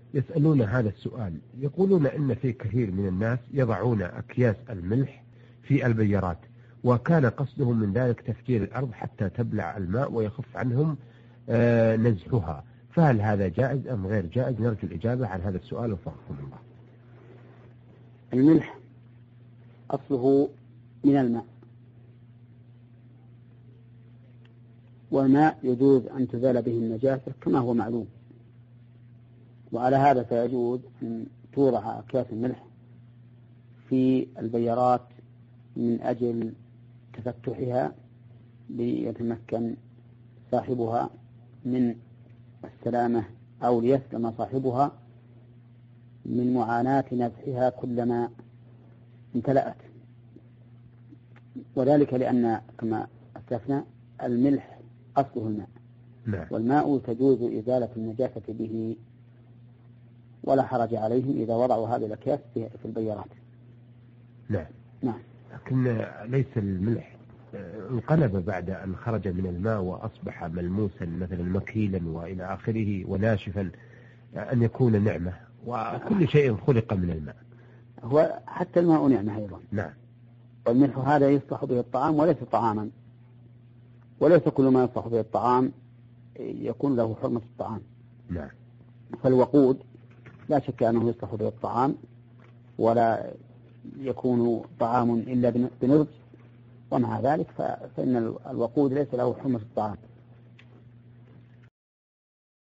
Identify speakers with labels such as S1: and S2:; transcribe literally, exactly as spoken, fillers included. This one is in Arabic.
S1: يسألون هذا السؤال، يقولون إن في كثير من الناس يضعون أكياس الملح في البيارات، وكان قصدهم من ذلك تفجير الأرض حتى تبلع الماء ويخف عنهم آه نزحها، فهل هذا جائز أم غير جائز؟ نرجو الإجابة عن هذا السؤال وفقكم الله.
S2: الملح أصله من الماء، والماء يجوز أن تزال به النجاسة كما هو معلوم، وعلى هذا فيجوز أن توضع أكياس الملح في البيارات من أجل تفتحها ليتمكن صاحبها من السلامة، أو ليسلم صاحبها من معاناة نزحها كلما امتلأت، وذلك لأن كما أسلفنا الملح أصله الماء،
S1: نعم.
S2: والماء تجوز إزالة النجاسة به، ولا حرج عليهم إذا وضعوا هذه الأكياس في البيارات.
S1: نعم.
S2: نعم.
S1: لكن ليس الملح انقلب بعد أن خرج من الماء وأصبح ملموسا مثلا مكيلا وإلى آخره وناشفا أن يكون نعمة، وكل شيء خلق من الماء.
S2: هو حتى الماء نعمة أيضا.
S1: نعم.
S2: والملح هذا يصلح به الطعام وليس طعاما، وليس كل ما يصلح به الطعام يكون له حرمة الطعام.
S1: نعم.
S2: فالوقود لا شك أنه يصلح به الطعام، ولا يكون طعام إلا بنضج، ومع ذلك فإن الوقود ليس له حرمة الطعام.